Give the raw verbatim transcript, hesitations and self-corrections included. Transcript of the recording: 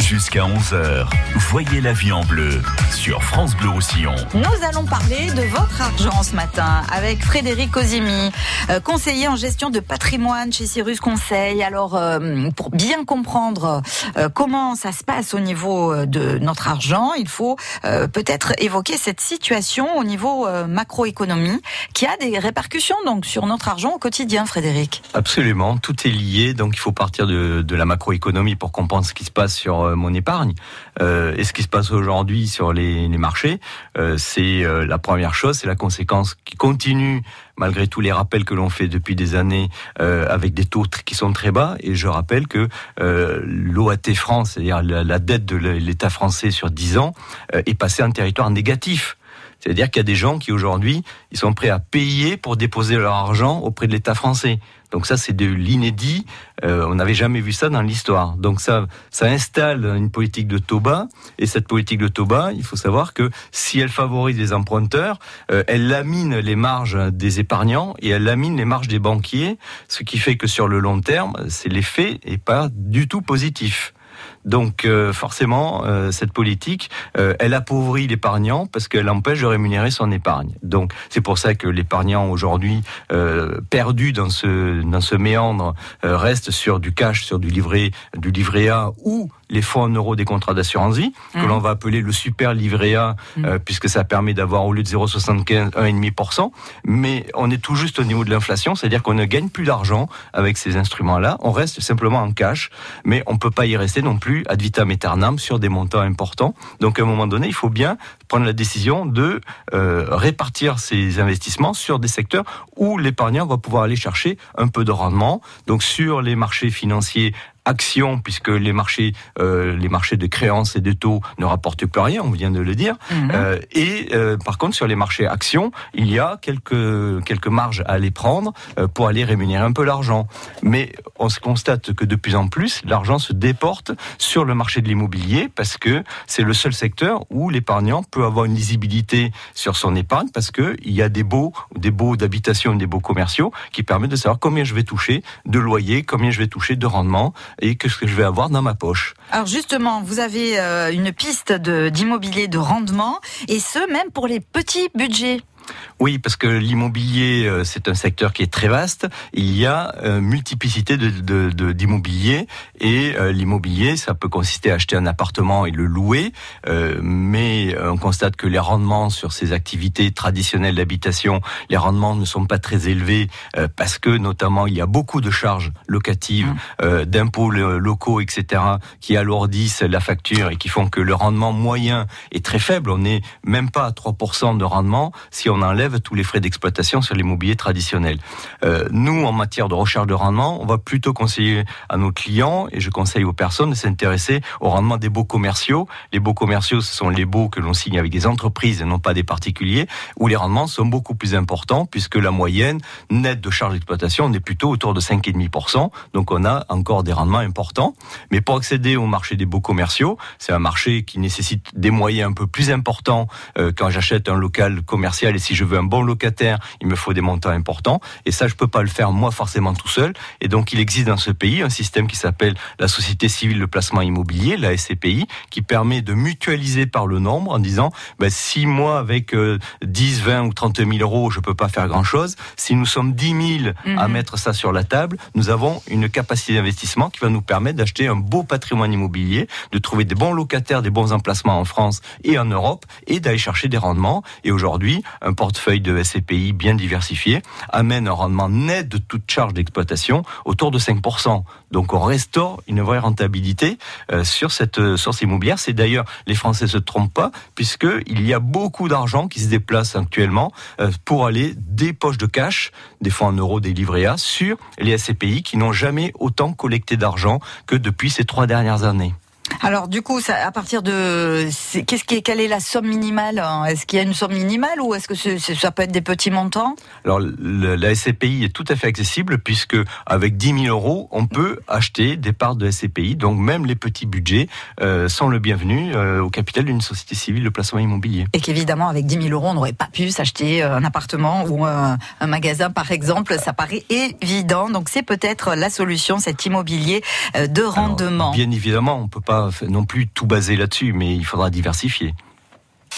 Jusqu'à onze heures, voyez la vie en bleu sur France Bleu Roussillon. Nous allons parler de votre argent ce matin avec Frédéric Cosimi, euh, conseiller en gestion de patrimoine chez Cyrus Conseil. Alors, euh, pour bien comprendre euh, comment ça se passe au niveau de notre argent, il faut euh, peut-être évoquer cette situation au niveau euh, macroéconomie qui a des répercussions donc sur notre argent au quotidien, Frédéric. Absolument, tout est lié, donc il faut partir de, de la macroéconomie pour comprendre ce qui se passe sur euh, mon épargne. Euh, et ce qui se passe aujourd'hui sur les, les marchés, euh, c'est euh, la première chose, c'est la conséquence qui continue malgré tous les rappels que l'on fait depuis des années euh, avec des taux qui sont très bas. Et je rappelle que euh, l'O A T France, c'est-à-dire la, la dette de l'État français sur dix ans, euh, est passée en territoire négatif. C'est-à-dire qu'il y a des gens qui aujourd'hui, ils sont prêts à payer pour déposer leur argent auprès de l'État français. Donc ça, c'est de l'inédit. Euh, on n'avait jamais vu ça dans l'histoire. Donc ça, ça installe une politique de taux bas. Et cette politique de taux bas, il faut savoir que si elle favorise les emprunteurs, euh, elle lamine les marges des épargnants et elle lamine les marges des banquiers. Ce qui fait que sur le long terme, c'est l'effet n'est pas du tout positif. Donc euh, forcément, euh, cette politique, euh, elle appauvrit l'épargnant parce qu'elle empêche de rémunérer son épargne. Donc c'est pour ça que l'épargnant aujourd'hui, euh, perdu dans ce dans ce méandre, euh, reste sur du cash, sur du livret, du livret A ou les fonds en euros des contrats d'assurance vie, mmh. que l'on va appeler le super livret A, mmh. euh, puisque ça permet d'avoir au lieu de zéro virgule soixante-quinze, un virgule cinq pour cent. Mais on est tout juste au niveau de l'inflation, c'est-à-dire qu'on ne gagne plus d'argent avec ces instruments-là. On reste simplement en cash, mais on ne peut pas y rester non plus ad vitam aeternam sur des montants importants. Donc à un moment donné, il faut bien prendre la décision de euh, répartir ces investissements sur des secteurs où l'épargnant va pouvoir aller chercher un peu de rendement. Donc sur les marchés financiers, actions, puisque les marchés, euh, les marchés de créances et de taux ne rapportent plus rien, on vient de le dire. Mmh. Euh, et euh, par contre, sur les marchés actions, il y a quelques quelques marges à aller prendre euh, pour aller rémunérer un peu l'argent. Mais on se constate que de plus en plus, l'argent se déporte sur le marché de l'immobilier parce que c'est le seul secteur où l'épargnant peut avoir une lisibilité sur son épargne parce que il y a des baux, des baux d'habitation, des baux commerciaux qui permettent de savoir combien je vais toucher de loyer, combien je vais toucher de rendement et que ce que je vais avoir dans ma poche. Alors justement, vous avez euh, une piste de, d'immobilier de rendement, et ce, même pour les petits budgets. Oui, parce que l'immobilier, c'est un secteur qui est très vaste. Il y a une multiplicité de, de, de, d'immobilier. Et euh, l'immobilier, ça peut consister à acheter un appartement et le louer. Euh, mais on constate que les rendements sur ces activités traditionnelles d'habitation, les rendements ne sont pas très élevés euh, parce que, notamment, il y a beaucoup de charges locatives, mmh. euh, d'impôts locaux, et cetera, qui alourdissent la facture et qui font que le rendement moyen est très faible. On n'est même pas à trois pour cent de rendement si on enlève tous les frais d'exploitation sur l'immobilier traditionnel. Euh, nous, en matière de recherche de rendement, on va plutôt conseiller à nos clients, et je conseille aux personnes de s'intéresser au rendement des baux commerciaux. Les baux commerciaux, ce sont les baux que l'on signe avec des entreprises et non pas des particuliers, où les rendements sont beaucoup plus importants, puisque la moyenne nette de charges d'exploitation, on est plutôt autour de cinq virgule cinq pour cent, donc on a encore des rendements importants. Mais pour accéder au marché des baux commerciaux, c'est un marché qui nécessite des moyens un peu plus importants euh, quand j'achète un local commercial, et si je veux un bon locataire, il me faut des montants importants. Et ça, je peux pas le faire moi forcément tout seul. Et donc, il existe dans ce pays un système qui s'appelle la Société Civile de Placement Immobilier, la S C P I, qui permet de mutualiser par le nombre en disant, ben, si moi, avec euh, dix, vingt ou trente mille euros, je peux pas faire grand chose, si nous sommes dix mille mmh. à mettre ça sur la table, nous avons une capacité d'investissement qui va nous permettre d'acheter un beau patrimoine immobilier, de trouver des bons locataires, des bons emplacements en France et en Europe, et d'aller chercher des rendements. Et aujourd'hui, un portefeuille de S C P I bien diversifié amène un rendement net de toute charge d'exploitation autour de cinq pour cent. Donc on restaure une vraie rentabilité euh, sur cette euh, source immobilière. C'est d'ailleurs, les Français se trompent pas, puisqu'il y a beaucoup d'argent qui se déplace actuellement euh, pour aller des poches de cash, des fonds en euros, des livrets A, sur les S C P I qui n'ont jamais autant collecté d'argent que depuis ces trois dernières années. Alors du coup, ça, à partir de, c'est, qu'est-ce qui est, quelle est la somme minimale ? Est-ce qu'il y a une somme minimale ou est-ce que c'est, c'est, ça peut être des petits montants ? Alors le, la S C P I est tout à fait accessible puisque avec dix mille euros, on peut acheter des parts de S C P I. Donc même les petits budgets euh, sont le bienvenu euh, au capital d'une société civile de placement immobilier. Et qu'évidemment, avec dix mille euros, on n'aurait pas pu s'acheter un appartement ou un, un magasin, par exemple. Ça paraît évident. Donc c'est peut-être la solution, cet immobilier de rendement. Alors, bien évidemment, on peut pas non plus tout baser là-dessus, mais il faudra diversifier.